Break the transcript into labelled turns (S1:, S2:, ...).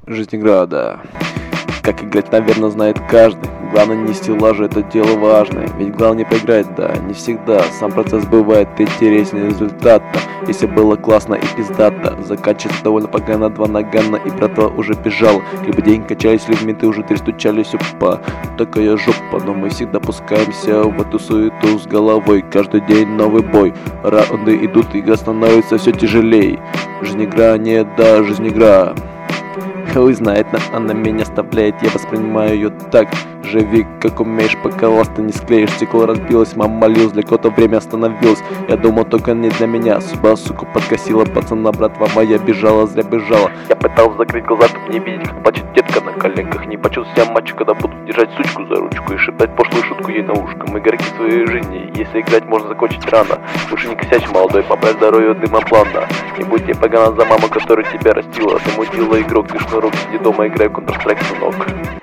S1: Жизнь игра, да. Как играть, наверное, знает каждый. Главное не стеллажи, это дело важное. Ведь главное не поиграть, да, не всегда. Сам процесс бывает интереснее результата. Если было классно и пиздато, заканчивается довольно погано, два нагана, и братва уже бежал. Либо деньги качались, людьми ты уже перестучались, опа, такая жопа. Но мы всегда пускаемся в эту суету с головой. Каждый день новый бой, раунды идут, игра становится все тяжелей. Жизнь игра, не да, жизнь игра. Хуй знает, она меня оставляет, я воспринимаю ее так. Живи как умеешь, пока ласты не склеишь. Стекло разбилось, мама молилась, для кого-то время остановилось. Я думал, только не для меня. Судьба, сука, подкосила пацана, братва моя бежала, зря бежала. Я пытался закрыть глаза, чтобы не видеть, как плачет детка на коленках. Не почувствую себя мачо, когда буду держать сучку за ручку и шептать пошлую шутку ей на ушко. Мы игроки своей жизни, если играть можно закончить рано. Лучше не косячь, молодой, поправь здоровье дыма плана. Не будь тебе погано за маму, которая тебя растила. Ты мудила игрок, ты шнурок, сиди дома, играй в Counter-Strike, сынок.